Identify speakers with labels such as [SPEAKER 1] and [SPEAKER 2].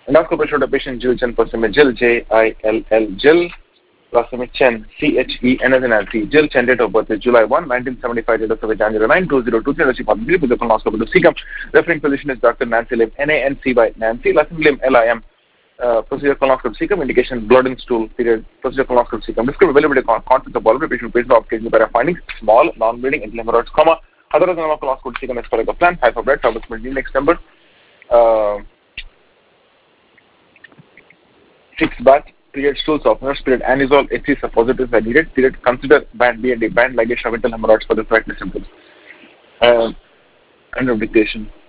[SPEAKER 1] Endoscopy showed a patient Jill Chen Pasame Jill Jill Jill Pasame Chen CHEN as in Nancy Jill Chen, date of birth is July 1, 1975, date of service January 9, 2023. She possibly with the colonoscopy to Sikkim. Referring physician is Dr. Nancy Lim, NANC by Nancy, last name Lim LIM. Procedure colonoscopy Sikkim, indication blood in stool, period. Procedure colonoscopy Sikkim. Describe availability content of voluntary patient based on occasional para findings, small, non-bleeding, internal hemorrhoids, comma. Otherwise, colonoscopy Sikkim as per the plan. High for blood, next number. 6 bath, period stool softeners, period anisole, HC suppositories are needed, period consider band B and D, band ligation of internal hemorrhoids for the correctness symptoms. Under dictation.